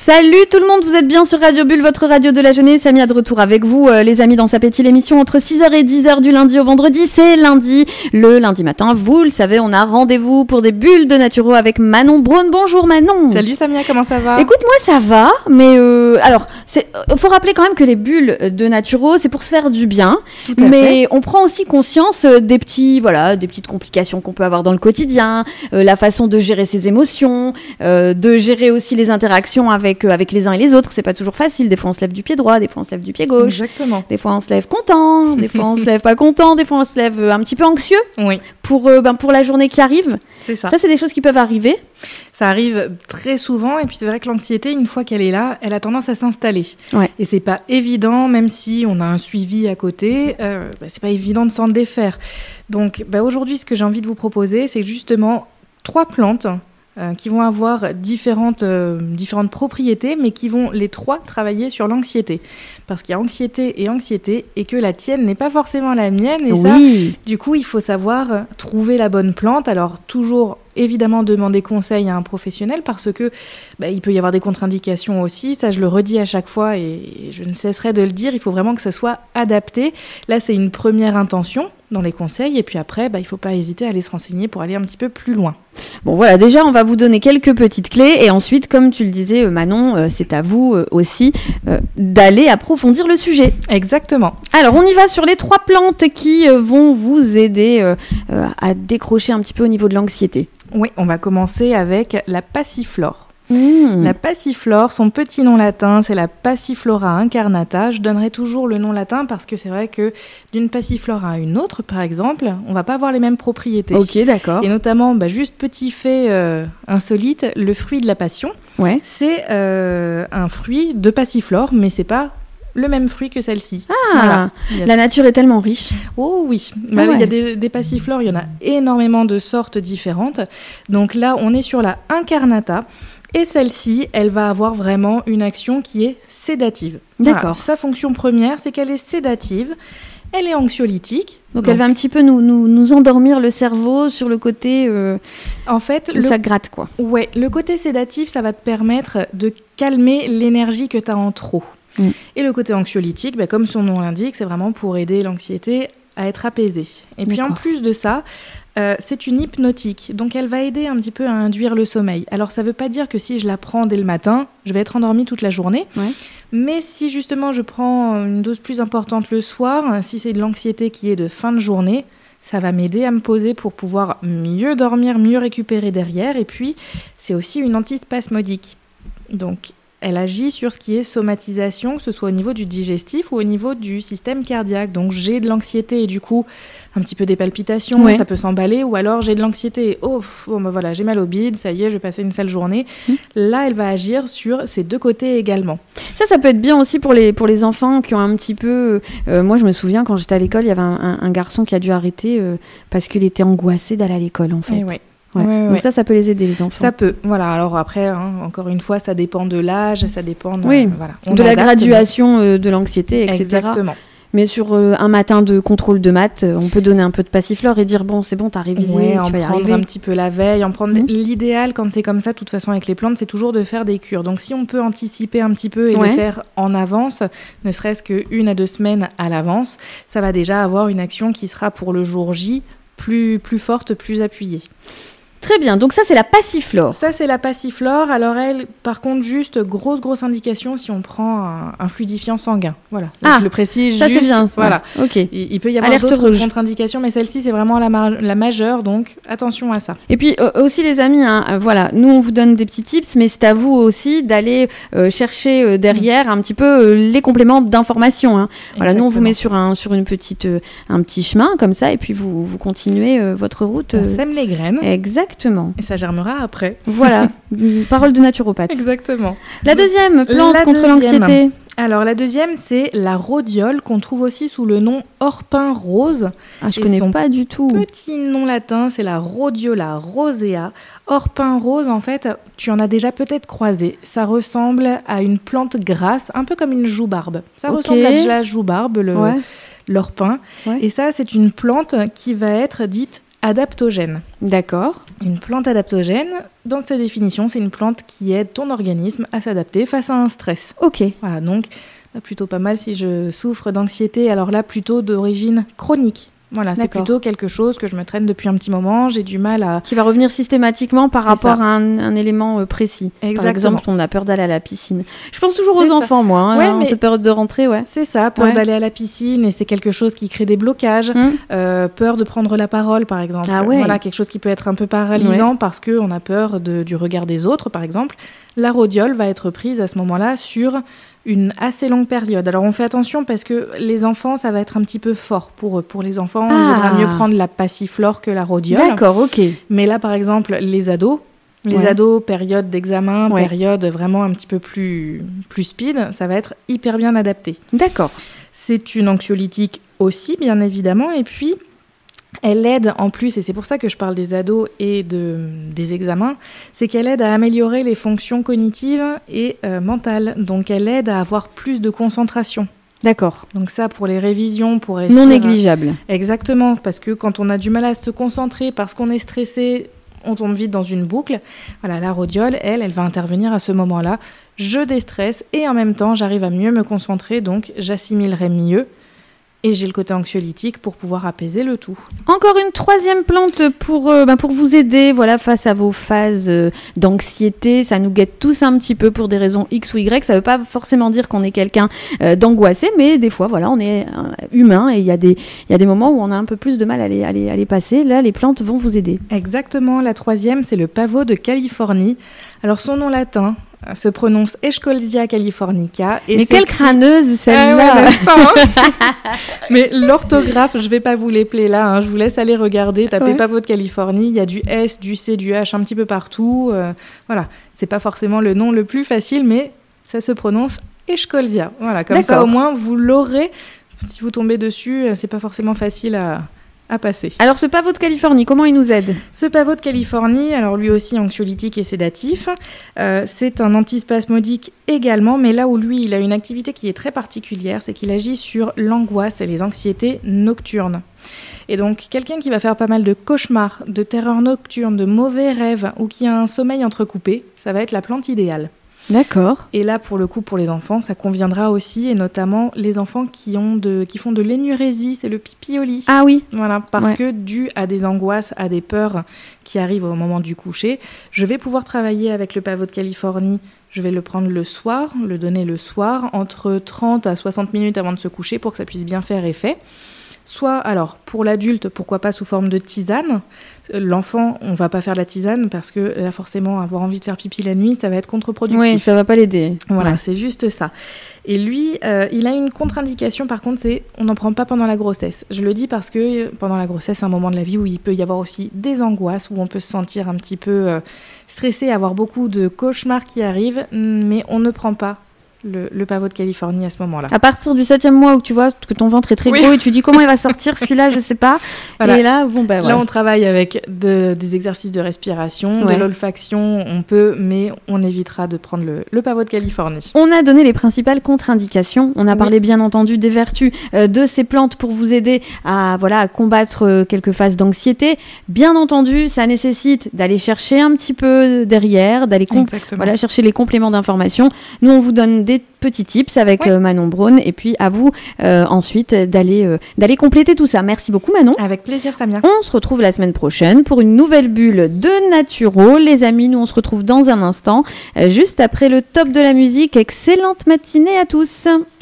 Salut tout le monde, vous êtes bien sur Radio Bulle, votre radio de la jeunesse. Samia de retour avec vous, les amis, dans Sa Pétille, l'émission entre 6h et 10h du lundi au vendredi. C'est lundi, le lundi matin. Vous le savez, on a rendez-vous pour des bulles de Naturo avec Manon Braun. Bonjour Manon. Salut Samia, comment ça va ? Écoute, moi ça va, mais alors, faut rappeler quand même que les bulles de Naturo, c'est pour se faire du bien. Mais on prend aussi conscience des petites complications qu'on peut avoir dans le quotidien, la façon de gérer ses émotions, de gérer aussi les interactions avec les uns et les autres. C'est pas toujours facile. Des fois on se lève du pied droit, des fois on se lève du pied gauche. Exactement. Des fois on se lève content, des fois on se lève pas content, des fois on se lève un petit peu anxieux. Oui. Pour la journée qui arrive. C'est ça. Ça, c'est des choses qui peuvent arriver. Ça arrive très souvent, et puis c'est vrai que l'anxiété, une fois qu'elle est là, elle a tendance à s'installer. Ouais. Et c'est pas évident, même si on a un suivi à côté, c'est pas évident de s'en défaire. Donc aujourd'hui, ce que j'ai envie de vous proposer, c'est justement 3 plantes qui vont avoir différentes propriétés, mais qui vont les 3 travailler sur l'anxiété. Parce qu'il y a anxiété, et que la tienne n'est pas forcément la mienne. Et oui. Ça, du coup, il faut savoir trouver la bonne plante. Alors, toujours, évidemment, demander conseil à un professionnel, parce que il peut y avoir des contre-indications aussi. Ça, je le redis à chaque fois, et je ne cesserai de le dire. Il faut vraiment que ça soit adapté. Là, c'est une première intention dans les conseils, et puis après, il ne faut pas hésiter à aller se renseigner pour aller un petit peu plus loin. Bon voilà, déjà on va vous donner quelques petites clés, et ensuite, comme tu le disais Manon, c'est à vous aussi d'aller approfondir le sujet. Exactement. Alors on y va sur les 3 plantes qui vont vous aider à décrocher un petit peu au niveau de l'anxiété. Oui, on va commencer avec la passiflore. La passiflore, son petit nom latin, c'est la Passiflora incarnata. Je donnerai toujours le nom latin parce que c'est vrai que d'une passiflore à une autre, par exemple, on va pas avoir les mêmes propriétés. Ok, d'accord. Et notamment, juste petit fait insolite, le fruit de la passion, c'est un fruit de passiflore, mais c'est pas le même fruit que celle-ci. Ah, voilà. La nature est tellement riche. Oh oui, il y a des passiflores, il y en a énormément de sortes différentes. Donc là, on est sur la incarnata. Et celle-ci, elle va avoir vraiment une action qui est sédative. D'accord. Voilà. Sa fonction première, c'est qu'elle est sédative. Elle est anxiolytique. Donc elle va un petit peu nous endormir le cerveau sur le côté en fait, ça gratte, quoi. Ouais, le côté sédatif, ça va te permettre de calmer l'énergie que tu as en trop. Et le côté anxiolytique, comme son nom l'indique, c'est vraiment pour aider l'anxiété à être apaisée. Et puis en plus de ça, c'est une hypnotique, donc elle va aider un petit peu à induire le sommeil. Alors ça ne veut pas dire que si je la prends dès le matin, je vais être endormie toute la journée, mais si justement je prends une dose plus importante le soir, si c'est de l'anxiété qui est de fin de journée, ça va m'aider à me poser pour pouvoir mieux dormir, mieux récupérer derrière. Et puis c'est aussi une antispasmodique, donc elle agit sur ce qui est somatisation, que ce soit au niveau du digestif ou au niveau du système cardiaque. Donc j'ai de l'anxiété et du coup un petit peu des palpitations, ça peut s'emballer, ou alors j'ai de l'anxiété et voilà, j'ai mal au bide, ça y est, je vais passer une sale journée. Là, elle va agir sur ces 2 côtés également. Ça peut être bien aussi pour les enfants qui ont un petit peu... moi, je me souviens, quand j'étais à l'école, il y avait un garçon qui a dû arrêter parce qu'il était angoissé d'aller à l'école, en fait. Donc ça peut les aider, les enfants. Ça peut, voilà. Alors après, encore une fois, ça dépend de l'âge, ça dépend de la graduation de l'anxiété, etc. Exactement. Mais sur un matin de contrôle de maths, on peut donner un peu de passiflore et dire c'est bon, t'as révisé, tu vas y arriver. En prendre un petit peu la veille, l'idéal quand c'est comme ça, de toute façon avec les plantes, c'est toujours de faire des cures. Donc si on peut anticiper un petit peu et le faire en avance, ne serait-ce que 1 à 2 semaines à l'avance, ça va déjà avoir une action qui sera pour le jour J plus forte, plus appuyée. Très bien, donc ça c'est la passiflore. Ça c'est la passiflore. Alors elle, par contre, juste grosse indication si on prend un fluidifiant sanguin. Voilà, je le précise. Ça juste, c'est bien. Voilà. Ok. Il peut y avoir d'autres contre-indications, mais celle-ci c'est vraiment la majeure, donc attention à ça. Et puis aussi les amis, nous on vous donne des petits tips, mais c'est à vous aussi d'aller chercher derrière un petit peu les compléments d'information. Voilà, nous on vous met sur un petit chemin comme ça, et puis vous continuez votre route. On sème les graines. Exactement. Et ça germera après. Voilà, parole de naturopathe. Exactement. La deuxième plante contre l'anxiété. Alors la deuxième, c'est la rhodiole, qu'on trouve aussi sous le nom orpin rose. Ah, je connais pas du tout. Petit nom latin, c'est la rhodiola rosea. Orpin rose, en fait, tu en as déjà peut-être croisé. Ça ressemble à une plante grasse, un peu comme une joue-barbe. Ça ressemble à la joue-barbe, l'orpin. Et ça, c'est une plante qui va être dite adaptogène. D'accord. Une plante adaptogène, dans sa définition, c'est une plante qui aide ton organisme à s'adapter face à un stress. Ok. Voilà, donc plutôt pas mal si je souffre d'anxiété, alors là plutôt d'origine chronique. Voilà, c'est plutôt quelque chose que je me traîne depuis un petit moment, j'ai du mal à... Qui va revenir systématiquement par rapport à un élément précis. Exactement. Par exemple, on a peur d'aller à la piscine. Je pense toujours aux enfants, moi, en cette période de rentrée, C'est ça, peur d'aller à la piscine, et c'est quelque chose qui crée des blocages. Peur de prendre la parole, par exemple. Voilà, quelque chose qui peut être un peu paralysant parce qu'on a peur du regard des autres, par exemple. La rhodiole va être prise à ce moment-là sur une assez longue période. Alors on fait attention parce que les enfants, ça va être un petit peu fort pour les enfants. Il vaudra mieux prendre la passiflore que la rhodiole. D'accord, ok. Mais là, par exemple, les ados, période d'examen, période vraiment un petit peu plus speed, ça va être hyper bien adapté. D'accord. C'est une anxiolytique aussi, bien évidemment, et puis elle aide en plus, et c'est pour ça que je parle des ados et des examens, c'est qu'elle aide à améliorer les fonctions cognitives et mentales. Donc elle aide à avoir plus de concentration. D'accord. Donc ça, pour les révisions, pour réussir... Non négligeable. Exactement, parce que quand on a du mal à se concentrer, parce qu'on est stressé, on tombe vite dans une boucle. Voilà, la rhodiole, elle va intervenir à ce moment-là. Je déstresse et en même temps, j'arrive à mieux me concentrer, donc j'assimilerai mieux. Et j'ai le côté anxiolytique pour pouvoir apaiser le tout. Encore une troisième plante pour vous aider face à vos phases d'anxiété. Ça nous guette tous un petit peu pour des raisons X ou Y. Ça ne veut pas forcément dire qu'on est quelqu'un d'angoissé, mais des fois, on est humain et il y a des moments où on a un peu plus de mal à les passer. Là, les plantes vont vous aider. Exactement. La troisième, c'est le pavot de Californie. Alors, son nom latin se prononce Eschscholzia californica. Mais quelle crâneuse celle-là n'est-ce pas, Mais l'orthographe, je ne vais pas vous l'épeler là, je vous laisse aller regarder, tapez pavot de Californie, il y a du S, du C, du H un petit peu partout. Voilà, c'est pas forcément le nom le plus facile, mais ça se prononce Eschscholzia. Voilà, comme ça au moins vous l'aurez. Si vous tombez dessus, c'est pas forcément facile à passer. Alors ce pavot de Californie, comment il nous aide ? Ce pavot de Californie, alors lui aussi anxiolytique et sédatif, c'est un antispasmodique également, mais là où lui il a une activité qui est très particulière, c'est qu'il agit sur l'angoisse et les anxiétés nocturnes. Et donc quelqu'un qui va faire pas mal de cauchemars, de terreurs nocturnes, de mauvais rêves ou qui a un sommeil entrecoupé, ça va être la plante idéale. D'accord. Et là, pour le coup, pour les enfants, ça conviendra aussi, et notamment les enfants qui font de l'énurésie, c'est le pipi au lit. Ah oui. Voilà, parce que dû à des angoisses, à des peurs qui arrivent au moment du coucher, je vais pouvoir travailler avec le pavot de Californie. Je vais le prendre le soir, le donner le soir, entre 30 à 60 minutes avant de se coucher pour que ça puisse bien faire effet. Soit, alors, pour l'adulte, pourquoi pas sous forme de tisane. L'enfant, on va pas faire la tisane parce que là, forcément, avoir envie de faire pipi la nuit, ça va être contre-productif. Oui, ça va pas l'aider. Voilà, c'est juste ça. Et lui, il a une contre-indication, par contre, c'est on n'en prend pas pendant la grossesse. Je le dis parce que pendant la grossesse, c'est un moment de la vie où il peut y avoir aussi des angoisses, où on peut se sentir un petit peu stressé, avoir beaucoup de cauchemars qui arrivent, mais on ne prend pas le pavot de Californie à ce moment-là. À partir du 7e mois où tu vois que ton ventre est très gros et tu dis comment il va sortir celui-là, je sais pas. Voilà. Et là, Là, on travaille avec des exercices de respiration, de l'olfaction, on peut, mais on évitera de prendre le pavot de Californie. On a donné les principales contre-indications. On a parlé bien entendu des vertus de ces plantes pour vous aider à combattre quelques phases d'anxiété. Bien entendu, ça nécessite d'aller chercher un petit peu derrière, d'aller chercher les compléments d'information. Nous, on vous donne des petits tips avec Manon Braun et puis à vous ensuite d'aller compléter tout ça. Merci beaucoup Manon. Avec plaisir Samia. On se retrouve la semaine prochaine pour une nouvelle bulle de Naturo. Les amis, nous on se retrouve dans un instant juste après le top de la musique. Excellente matinée à tous.